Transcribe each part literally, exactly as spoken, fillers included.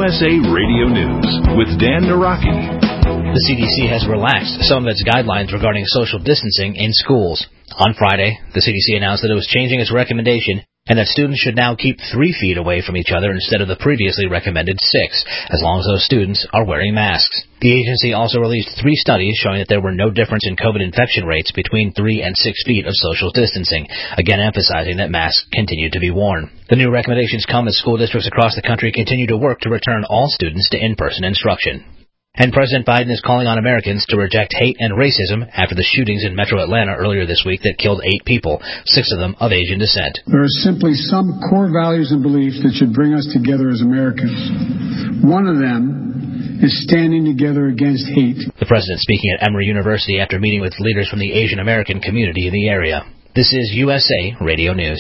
S A Radio News with Dan Naraki. The C D C has relaxed some of its guidelines regarding social distancing in schools. On Friday, the C D C announced that it was changing its recommendation and that students should now keep three feet away from each other instead of the previously recommended six, as long as those students are wearing masks. The agency also released three studies showing that there were no difference in COVID infection rates between three and six feet of social distancing, again emphasizing that masks continue to be worn. The new recommendations come as school districts across the country continue to work to return all students to in-person instruction. And President Biden is calling on Americans to reject hate and racism after the shootings in metro Atlanta earlier this week that killed eight people, six of them of Asian descent. There are simply some core values and beliefs that should bring us together as Americans. One of them is standing together against hate. The president speaking at Emory University after meeting with leaders from the Asian American community in the area. This is U S A Radio News.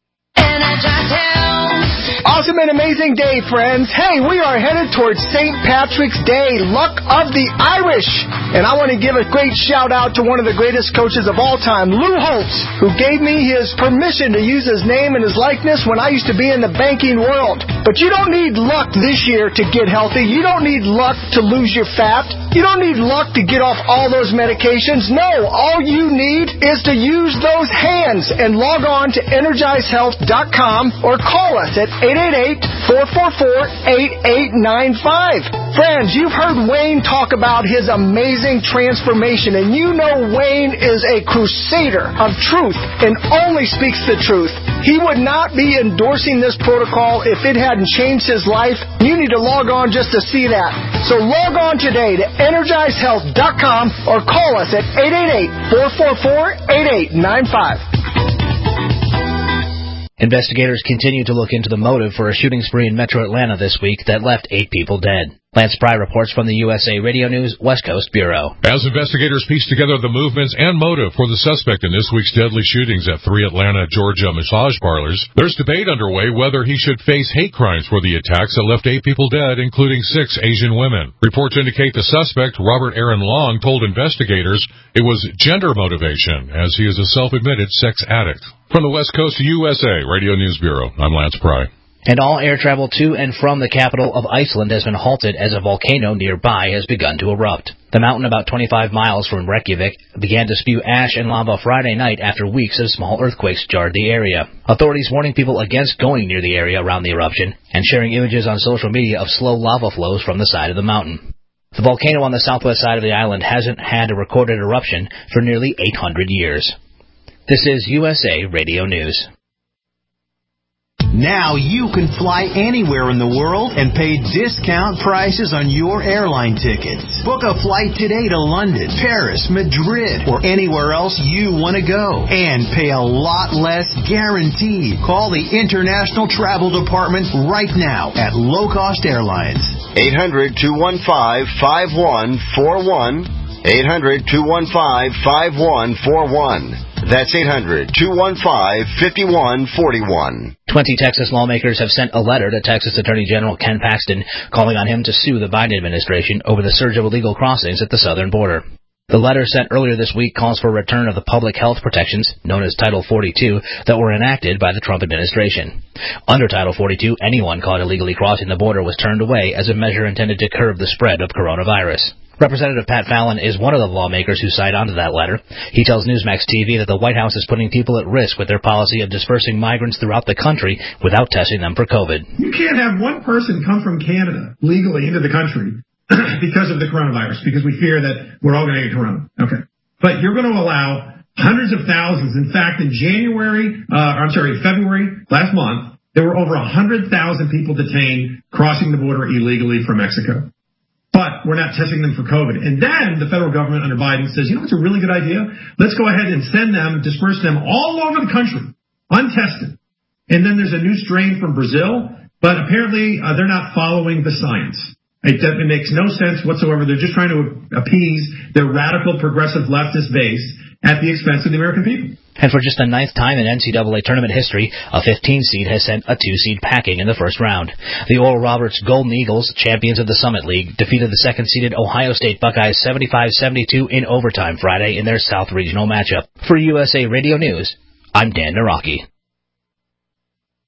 Awesome and amazing day, friends. Hey, we are headed towards Saint Patrick's Day, Luck of the Irish. And I want to give a great shout out to one of the greatest coaches of all time, Lou Holtz, who gave me his permission to use his name and his likeness when I used to be in the banking world. But you don't need luck this year to get healthy. You don't need luck to lose your fat. You don't need luck to get off all those medications. No, all you need is to use those hands and log on to energize health dot com or call us at eight eight eight, four four four, eight eight nine five. Friends, you've heard Wayne talk about his amazing transformation, and you know Wayne is a crusader of truth and only speaks the truth. He would not be endorsing this protocol if it hadn't changed his life. You need to log on just to see that. So log on today to energize health dot com or call us at eight eight eight, four four four, eight eight nine five. Investigators continue to look into the motive for a shooting spree in metro Atlanta this week that left eight people dead. Lance Pry reports from the U S A Radio News West Coast Bureau. As investigators piece together the movements and motive for the suspect in this week's deadly shootings at three Atlanta, Georgia massage parlors, there's debate underway whether he should face hate crimes for the attacks that left eight people dead, including six Asian women. Reports indicate the suspect, Robert Aaron Long, told investigators it was gender motivation, as he is a self-admitted sex addict. From the West Coast U S A Radio News Bureau, I'm Lance Pry. And all air travel to and from the capital of Iceland has been halted as a volcano nearby has begun to erupt. The mountain about twenty-five miles from Reykjavik began to spew ash and lava Friday night after weeks of small earthquakes jarred the area. Authorities warning people against going near the area around the eruption and sharing images on social media of slow lava flows from the side of the mountain. The volcano on the southwest side of the island hasn't had a recorded eruption for nearly eight hundred years. This is U S A Radio News. Now you can fly anywhere in the world and pay discount prices on your airline tickets. Book a flight today to London, Paris, Madrid, or anywhere else you want to go. And pay a lot less guaranteed. Call the International Travel Department right now at Low Cost Airlines. eight hundred, two one five, five one four one. eight hundred, two one five, five one four one. That's eight hundred, two one five, five one four one. Twenty Texas lawmakers have sent a letter to Texas Attorney General Ken Paxton calling on him to sue the Biden administration over the surge of illegal crossings at the southern border. The letter sent earlier this week calls for a return of the public health protections, known as Title forty-two, that were enacted by the Trump administration. Under Title forty-two, anyone caught illegally crossing the border was turned away as a measure intended to curb the spread of coronavirus. Representative Pat Fallon is one of the lawmakers who signed onto that letter. He tells Newsmax T V that the White House is putting people at risk with their policy of dispersing migrants throughout the country without testing them for COVID. You can't have one person come from Canada legally into the country because of the coronavirus, because we fear that we're all going to get corona. Okay. But you're going to allow hundreds of thousands. In fact, in January, uh, I'm sorry, February last month, there were over one hundred thousand people detained crossing the border illegally from Mexico. But we're not testing them for COVID. And then the federal government under Biden says, you know what's a really good idea? Let's go ahead and send them, disperse them all over the country, untested. And then there's a new strain from Brazil, but apparently uh, they're not following the science. It, it makes no sense whatsoever. They're just trying to appease their radical progressive leftist base at the expense of the American people. And for just the ninth time in N C double A tournament history, a fifteen seed has sent a two seed packing in the first round. The Oral Roberts Golden Eagles, champions of the Summit League, defeated the second-seeded Ohio State Buckeyes seventy-five seventy-two in overtime Friday in their South Regional matchup. For U S A Radio News, I'm Dan Naraki.